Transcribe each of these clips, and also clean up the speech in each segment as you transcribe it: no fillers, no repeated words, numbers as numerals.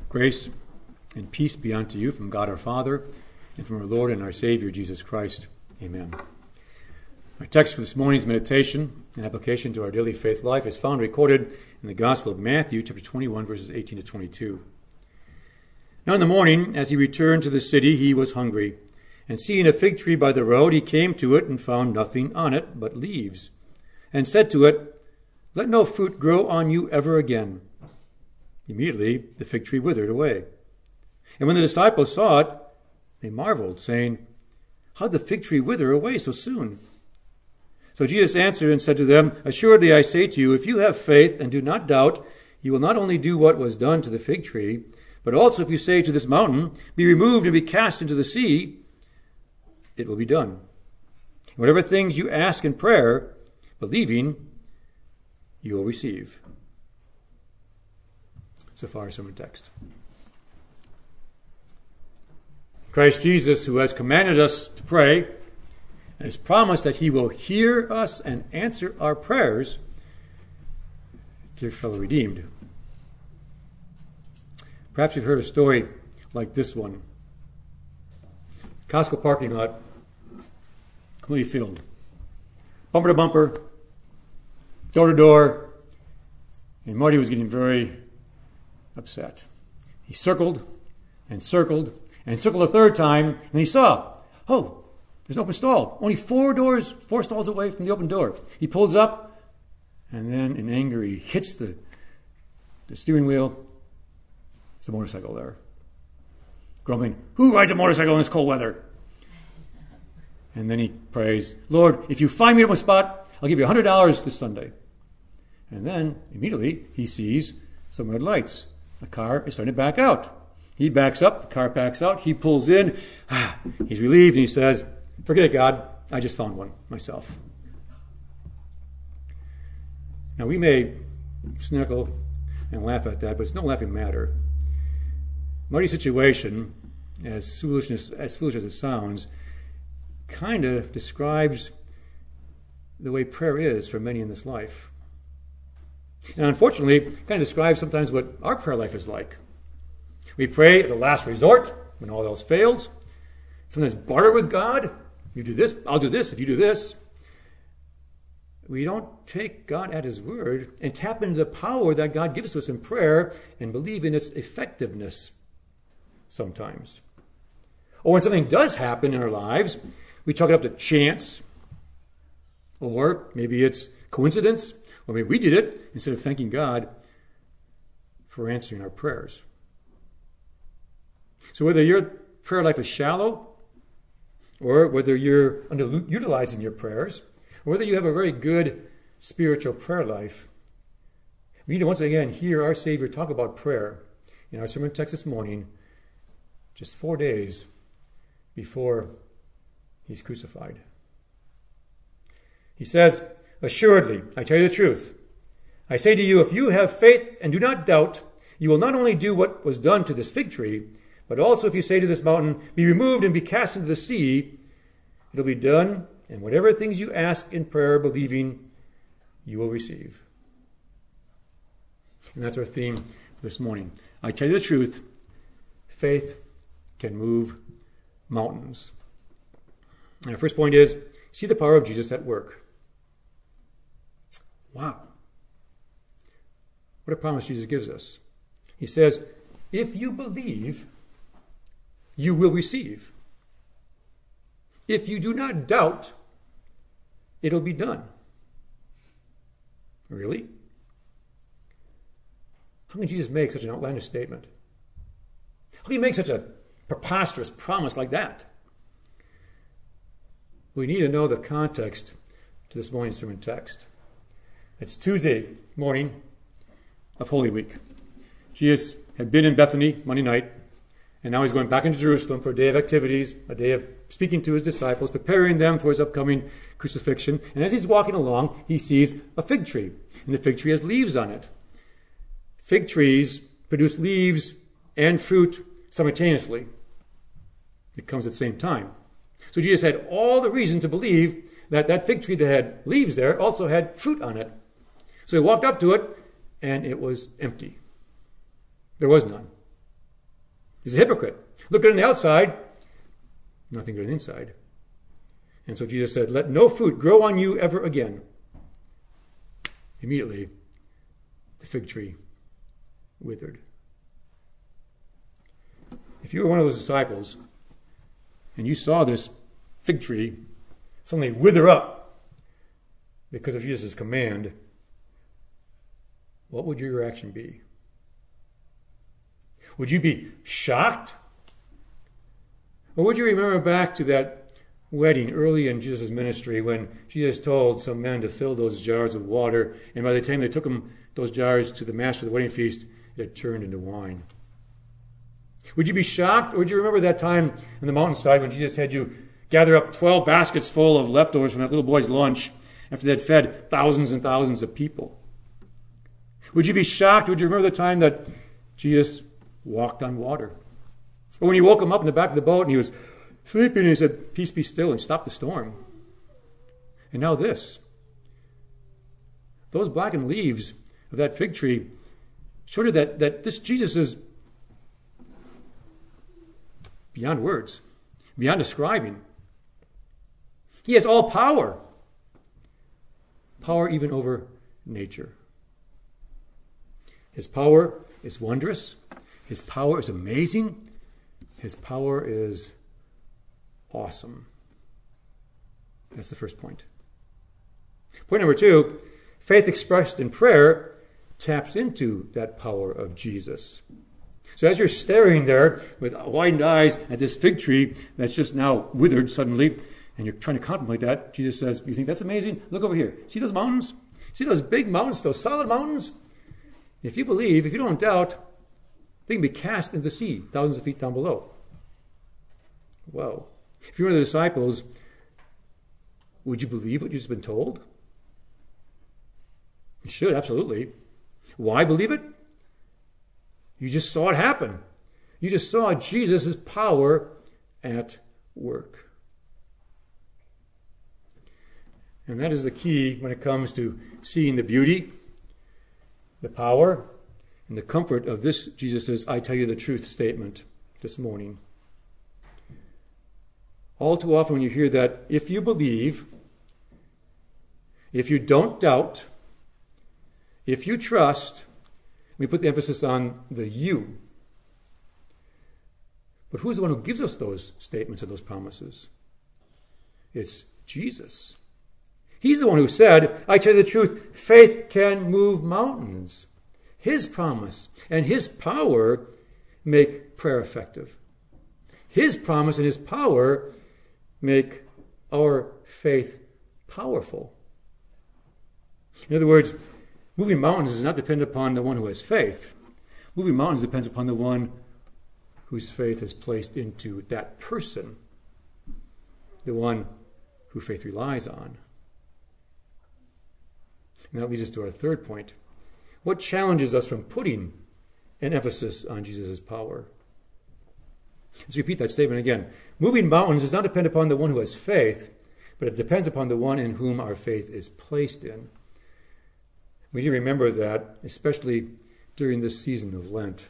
Grace and peace be unto you from God our Father and from our Lord and our Savior, Jesus Christ. Amen. Our text for this morning's meditation and application to our daily faith life is found recorded in the Gospel of Matthew, chapter 21, verses 18 to 22. Now in the morning, as he returned to the city, he was hungry. And seeing a fig tree by the road, he came to it and found nothing on it but leaves, and said to it, "Let no fruit grow on you ever again." Immediately the fig tree withered away. And when the disciples saw it, they marveled, saying, "How did the fig tree wither away so soon?" So Jesus answered and said to them, "Assuredly I say to you, if you have faith and do not doubt, you will not only do what was done to the fig tree, but also if you say to this mountain, 'Be removed and be cast into the sea,' it will be done. Whatever things you ask in prayer, believing, you will receive." So far, our sermon text. Christ Jesus, who has commanded us to pray and has promised that he will hear us and answer our prayers, dear fellow redeemed. Perhaps you've heard a story like this one. Costco parking lot, completely filled. Bumper to bumper, door to door, and Marty was getting very upset. He circled and circled and circled a third time, and he saw, there's an open stall. Only four stalls away from the open door. He pulls up, and then in anger he hits the steering wheel. There's a motorcycle there. Grumbling, "Who rides a motorcycle in this cold weather?" And then he prays, "Lord, if you find me at my spot, I'll give you $100 this Sunday." And then immediately he sees some red lights. The car is starting to back out. He backs up, the car backs out, he pulls in, he's relieved, and he says, "Forget it, God, I just found one myself." Now we may snickle and laugh at that, but it's no laughing matter. Marty's situation, as foolish as it sounds, kind of describes the way prayer is for many in this life. And unfortunately, it kind of describes sometimes what our prayer life is like. We pray as a last resort when all else fails. Sometimes barter with God. You do this, I'll do this if you do this. We don't take God at his word and tap into the power that God gives to us in prayer and believe in its effectiveness sometimes. Or when something does happen in our lives, we chalk it up to chance, or maybe it's coincidence, or maybe we did it instead of thanking God for answering our prayers. So whether your prayer life is shallow, or whether you're underutilizing your prayers, or whether you have a very good spiritual prayer life, we need to once again hear our Savior talk about prayer in our sermon text this morning, just 4 days before he's crucified. He says, "Assuredly, I tell you the truth. I say to you, if you have faith and do not doubt, you will not only do what was done to this fig tree, but also if you say to this mountain, 'Be removed and be cast into the sea,' it'll be done, and whatever things you ask in prayer, believing, you will receive." And that's our theme this morning. I tell you the truth, faith can move mountains. And our first point is, see the power of Jesus at work. Wow. What a promise Jesus gives us. He says, if you believe, you will receive. If you do not doubt, it'll be done. Really? How can Jesus make such an outlandish statement? How can he make such a preposterous promise like that? We need to know the context to this morning's sermon text. It's Tuesday morning of Holy Week. Jesus had been in Bethany Monday night, and now he's going back into Jerusalem for a day of activities, a day of speaking to his disciples, preparing them for his upcoming crucifixion. And as he's walking along, he sees a fig tree, and the fig tree has leaves on it. Fig trees produce leaves and fruit simultaneously. It comes at the same time. So Jesus had all the reason to believe that that fig tree that had leaves there also had fruit on it. So he walked up to it, and it was empty. There was none. He's a hypocrite. Look good on the outside, nothing good on the inside. And so Jesus said, let no fruit grow on you ever again. Immediately, the fig tree withered. If you were one of those disciples and you saw this fig tree suddenly wither up because of Jesus' command, what would your reaction be? Would you be shocked? Or would you remember back to that wedding early in Jesus' ministry when Jesus told some men to fill those jars with water, and by the time they took those jars to the master of the wedding feast, it had turned into wine? Would you be shocked? Or would you remember that time on the mountainside when Jesus had you gather up 12 baskets full of leftovers from that little boy's lunch after they had fed thousands and thousands of people? Would you be shocked? Would you remember the time that Jesus walked on water? Or when you woke him up in the back of the boat and he was sleeping and he said, peace be still, and stopped the storm. And now this. Those blackened leaves of that fig tree showed you that this Jesus is beyond words, beyond describing. He has all power. Power even over nature. His power is wondrous. His power is amazing. His power is awesome. That's the first point. Point number 2, faith expressed in prayer taps into that power of Jesus. So as you're staring there with widened eyes at this fig tree that's just now withered suddenly, and you're trying to contemplate that, Jesus says, you think that's amazing? Look over here. See those mountains? See those big mountains, those solid mountains? If you believe, if you don't doubt, they can be cast into the sea, thousands of feet down below. Whoa. If you were the disciples, would you believe what you've just been told? You should, absolutely. Why believe it? You just saw it happen. You just saw Jesus' power at work. And that is the key when it comes to seeing the beauty, the power, and the comfort of this Jesus' I tell you the truth statement this morning. All too often when you hear that, if you believe, if you don't doubt, if you trust, we put the emphasis on the you. But who's the one who gives us those statements and those promises? It's Jesus. He's the one who said, I tell you the truth, faith can move mountains. His promise and his power make prayer effective. His promise and his power make our faith powerful. In other words, moving mountains does not depend upon the one who has faith. Moving mountains depends upon the one whose faith is placed into that person, the one who faith relies on. And that leads us to our third point. What challenges us from putting an emphasis on Jesus' power? Let's repeat that statement again. Moving mountains does not depend upon the one who has faith, but it depends upon the one in whom our faith is placed in. We need to remember that, especially during this season of Lent.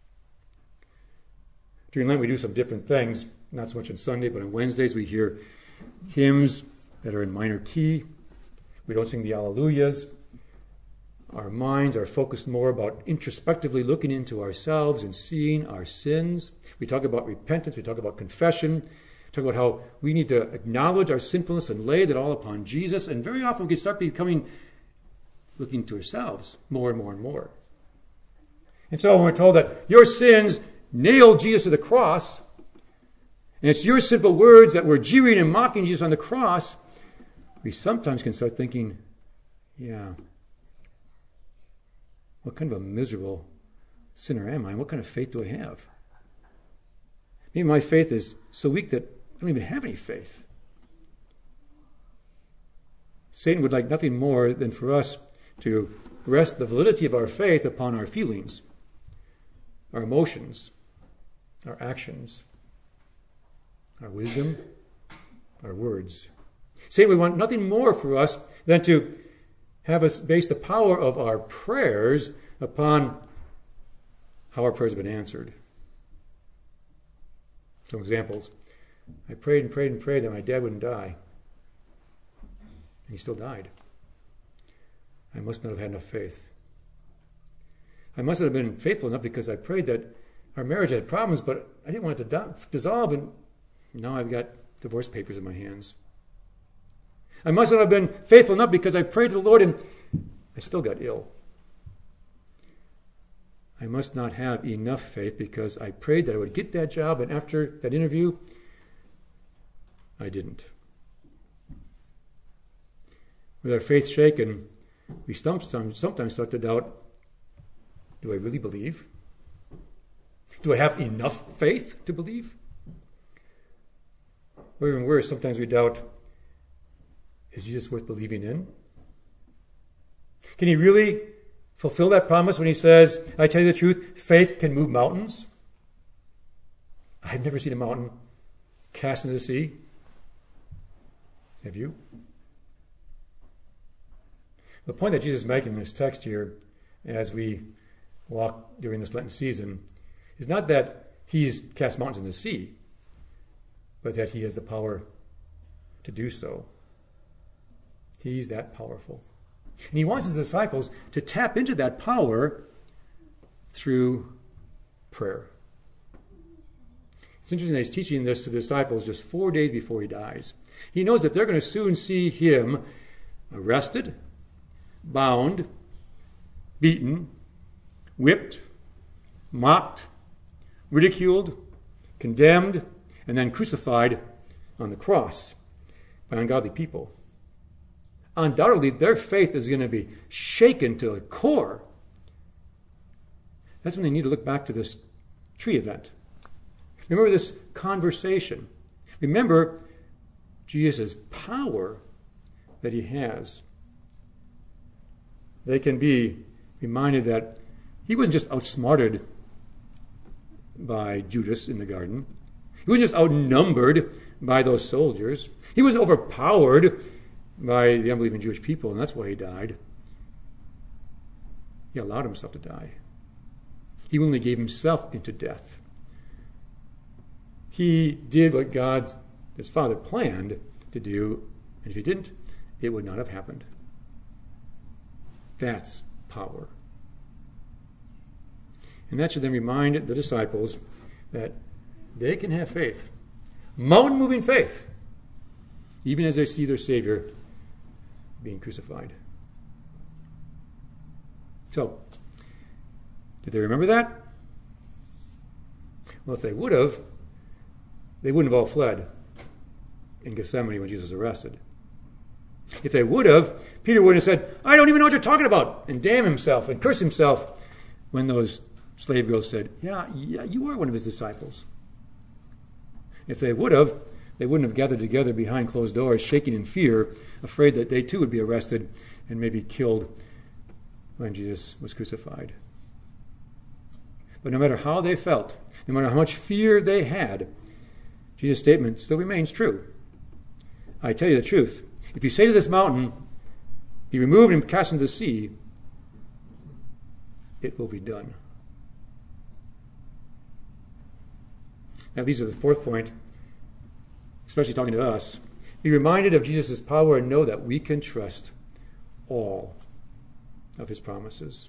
During Lent, we do some different things, not so much on Sunday, but on Wednesdays we hear hymns that are in minor key. We don't sing the Alleluias. Our minds are focused more about introspectively looking into ourselves and seeing our sins. We talk about repentance. We talk about confession. We talk about how we need to acknowledge our sinfulness and lay that all upon Jesus. And very often we can start becoming looking to ourselves more and more and more. And so when we're told that your sins nailed Jesus to the cross, and it's your sinful words that were jeering and mocking Jesus on the cross, we sometimes can start thinking, yeah, what kind of a miserable sinner am I? And what kind of faith do I have? Maybe my faith is so weak that I don't even have any faith. Satan would like nothing more than for us to rest the validity of our faith upon our feelings, our emotions, our actions, our wisdom, our words. Satan would want nothing more for us than to have us base the power of our prayers upon how our prayers have been answered. Some examples. I prayed and prayed and prayed that my dad wouldn't die. And he still died. I must not have had enough faith. I must have been faithful enough because I prayed that our marriage had problems, but I didn't want it to dissolve, and now I've got divorce papers in my hands. I must not have been faithful enough because I prayed to the Lord and I still got ill. I must not have enough faith because I prayed that I would get that job, and after that interview, I didn't. With our faith shaken, we sometimes start to doubt, do I really believe? Do I have enough faith to believe? Or even worse, sometimes we doubt, is Jesus worth believing in? Can he really fulfill that promise when he says, I tell you the truth, faith can move mountains? I've never seen a mountain cast into the sea. Have you? The point that Jesus is making in this text here, as we walk during this Lenten season, is not that he's cast mountains in the sea, but that he has the power to do so. He's that powerful. And he wants his disciples to tap into that power through prayer. It's interesting that he's teaching this to the disciples just 4 days before he dies. He knows that they're going to soon see him arrested, bound, beaten, whipped, mocked, ridiculed, condemned, and then crucified on the cross by ungodly people. Undoubtedly, their faith is going to be shaken to the core. That's when they need to look back to this tree event. Remember this conversation. Remember Jesus' power that he has. They can be reminded that he wasn't just outsmarted by Judas in the garden. He wasn't just outnumbered by those soldiers. He wasn't overpowered by the unbelieving Jewish people, and that's why he died. He allowed himself to die. He willingly gave himself into death. He did what God, his Father, planned to do, and if he didn't, it would not have happened. That's power. And that should then remind the disciples that they can have faith, mountain-moving faith, even as they see their Savior being crucified. So, did they remember that? Well, if they would have, they wouldn't have all fled in Gethsemane when Jesus was arrested. If they would have, Peter would have said, I don't even know what you're talking about, and damn himself and curse himself when those slave girls said, yeah, you are one of his disciples. If they would have, they wouldn't have gathered together behind closed doors, shaking in fear, afraid that they too would be arrested and maybe killed when Jesus was crucified. But no matter how they felt, no matter how much fear they had, Jesus' statement still remains true. I tell you the truth. If you say to this mountain, be removed and cast into the sea, it will be done. That leads to the fourth point, especially talking to us. Be reminded of Jesus' power and know that we can trust all of his promises.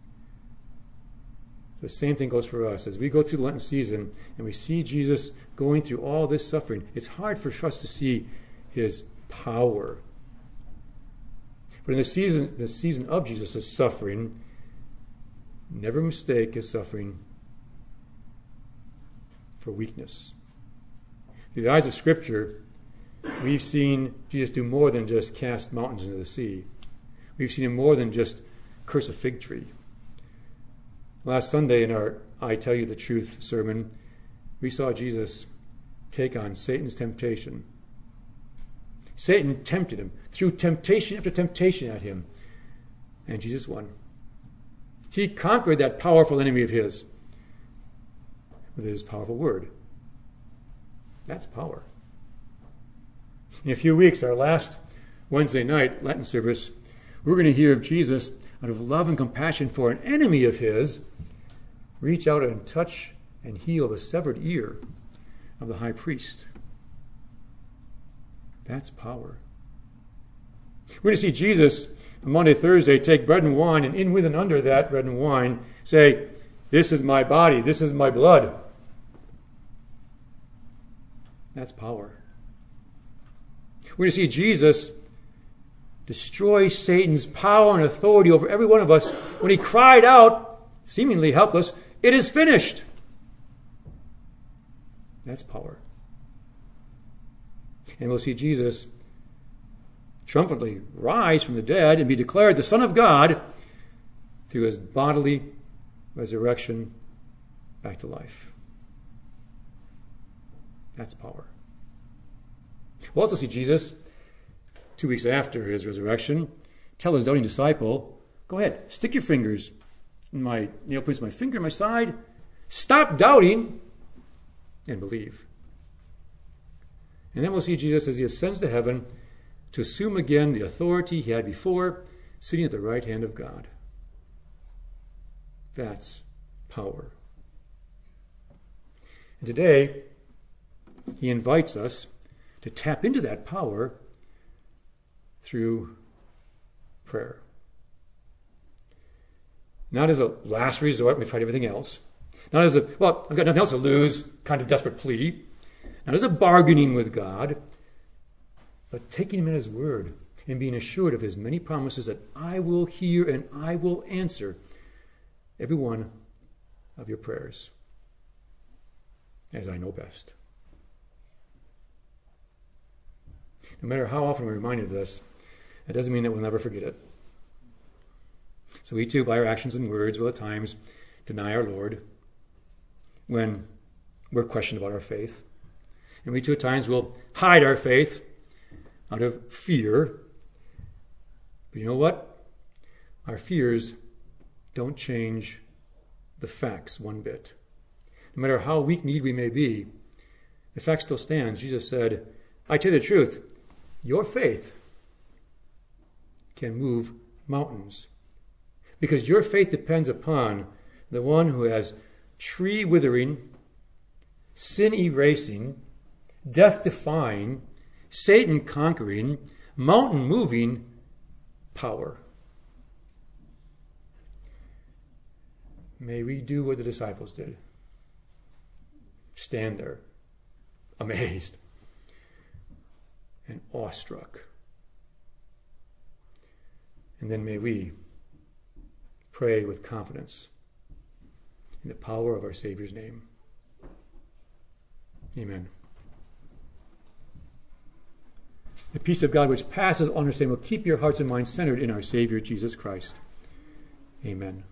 The same thing goes for us. As we go through the Lenten season and we see Jesus going through all this suffering, it's hard for us to see his power. But in the season of Jesus' suffering, never mistake his suffering for weakness. Through the eyes of Scripture, we've seen Jesus do more than just cast mountains into the sea. We've seen him more than just curse a fig tree. Last Sunday in our I Tell You the Truth sermon, we saw Jesus take on Satan's temptation. Satan tempted him, threw temptation after temptation at him, and Jesus won. He conquered that powerful enemy of his with his powerful word. That's power. In a few weeks, our last Wednesday night Lenten service, we're going to hear of Jesus, out of love and compassion for an enemy of his, reach out and touch and heal the severed ear of the high priest. That's power. We're going to see Jesus on Monday, Thursday, take bread and wine, and in with and under that bread and wine, say, "This is my body, this is my blood." That's power. We're going to see Jesus destroy Satan's power and authority over every one of us when he cried out, seemingly helpless, "It is finished." That's power. And we'll see Jesus triumphantly rise from the dead and be declared the Son of God through his bodily resurrection back to life. That's power. We'll also see Jesus, 2 weeks after his resurrection, tell his doubting disciple, "Go ahead, stick your fingers in my nail prints, my finger in my side. Stop doubting and believe." And then we'll see Jesus as he ascends to heaven to assume again the authority he had before, sitting at the right hand of God. That's power. And today, he invites us to tap into that power through prayer. Not as a last resort, we tried everything else. Not as a, well, I've got nothing else to lose, kind of desperate plea. Not as a bargaining with God, but taking him at his word and being assured of his many promises that I will hear and I will answer every one of your prayers as I know best. No matter how often we're reminded of this, that doesn't mean that we'll never forget it. So we too, by our actions and words, will at times deny our Lord when we're questioned about our faith. And we too at times will hide our faith out of fear. But you know what? Our fears don't change the facts one bit. No matter how weak-kneed we may be, the fact still stands. Jesus said, "I tell you the truth, your faith can move mountains." Because your faith depends upon the one who has tree-withering, sin-erasing, death-defying, Satan-conquering, mountain-moving power. May we do what the disciples did. Stand there, amazed and awestruck. And then may we pray with confidence in the power of our Savior's name. Amen. The peace of God which passes all understanding will keep your hearts and minds centered in our Savior Jesus Christ. Amen.